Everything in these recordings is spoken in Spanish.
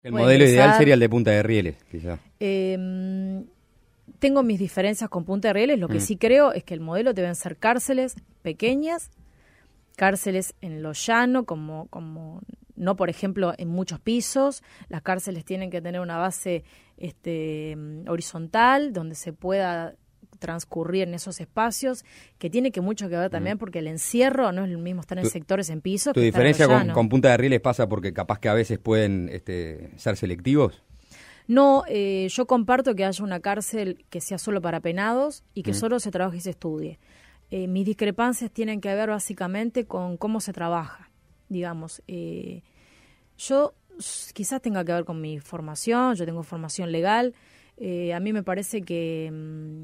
El puede modelo ideal ingresar. sería el de Punta de Rieles, quizá. Tengo mis diferencias con Punta de Rieles. Lo que sí creo es que el modelo deben ser cárceles pequeñas, cárceles en lo llano, como no, por ejemplo, en muchos pisos. Las cárceles tienen que tener una base horizontal, donde se pueda transcurrir en esos espacios, que tiene que mucho que ver también porque el encierro no es lo mismo estar en sectores en pisos ¿Tu que estar en lo diferencia llano. con Punta de Rieles pasa porque capaz que a veces pueden ser selectivos? No, yo comparto que haya una cárcel que sea solo para penados y que solo se trabaje y se estudie. Mis discrepancias tienen que ver básicamente con cómo se trabaja, digamos. Yo quizás tenga que ver con mi formación, yo tengo formación legal. A mí me parece que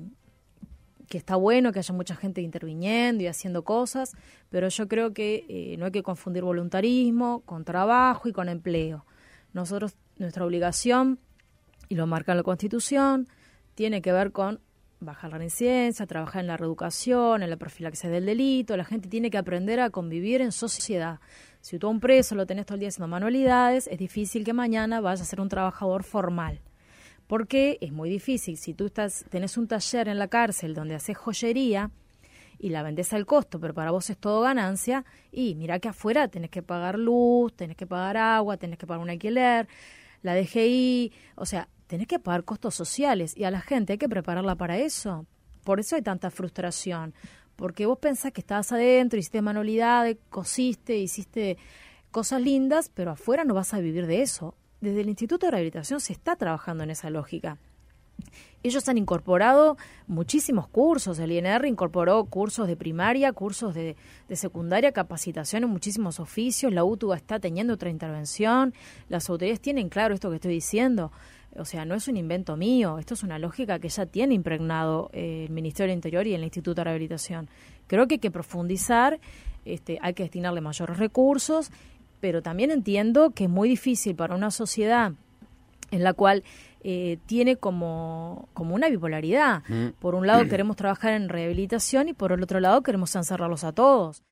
está bueno que haya mucha gente interviniendo y haciendo cosas, pero yo creo que no hay que confundir voluntarismo con trabajo y con empleo. Nuestra obligación, y lo marca la Constitución, tiene que ver con bajar la reincidencia, trabajar en la reeducación, en la profilaxis del delito. La gente tiene que aprender a convivir en sociedad. Si tú a un preso lo tenés todo el día haciendo manualidades, es difícil que mañana vaya a ser un trabajador formal. Porque es muy difícil. Si tú tenés un taller en la cárcel donde haces joyería y la vendés al costo, pero para vos es todo ganancia, y mirá que afuera tenés que pagar luz, tenés que pagar agua, tenés que pagar un alquiler, la DGI, o sea, tenés que pagar costos sociales, y a la gente hay que prepararla para eso. Por eso hay tanta frustración, porque vos pensás que estabas adentro, hiciste manualidades, cosiste, hiciste cosas lindas, pero afuera no vas a vivir de eso. Desde el Instituto de Rehabilitación se está trabajando en esa lógica. Ellos han incorporado muchísimos cursos. El INR incorporó cursos de primaria, cursos de secundaria, capacitación en muchísimos oficios. La UTUBA está teniendo otra intervención. Las autoridades tienen claro esto que estoy diciendo. O sea, no es un invento mío. Esto es una lógica que ya tiene impregnado el Ministerio del Interior y el Instituto de Rehabilitación. Creo que hay que profundizar, hay que destinarle mayores recursos, pero también entiendo que es muy difícil para una sociedad en la cual tiene como una bipolaridad. Por un lado queremos trabajar en rehabilitación y por el otro lado queremos encerrarlos a todos.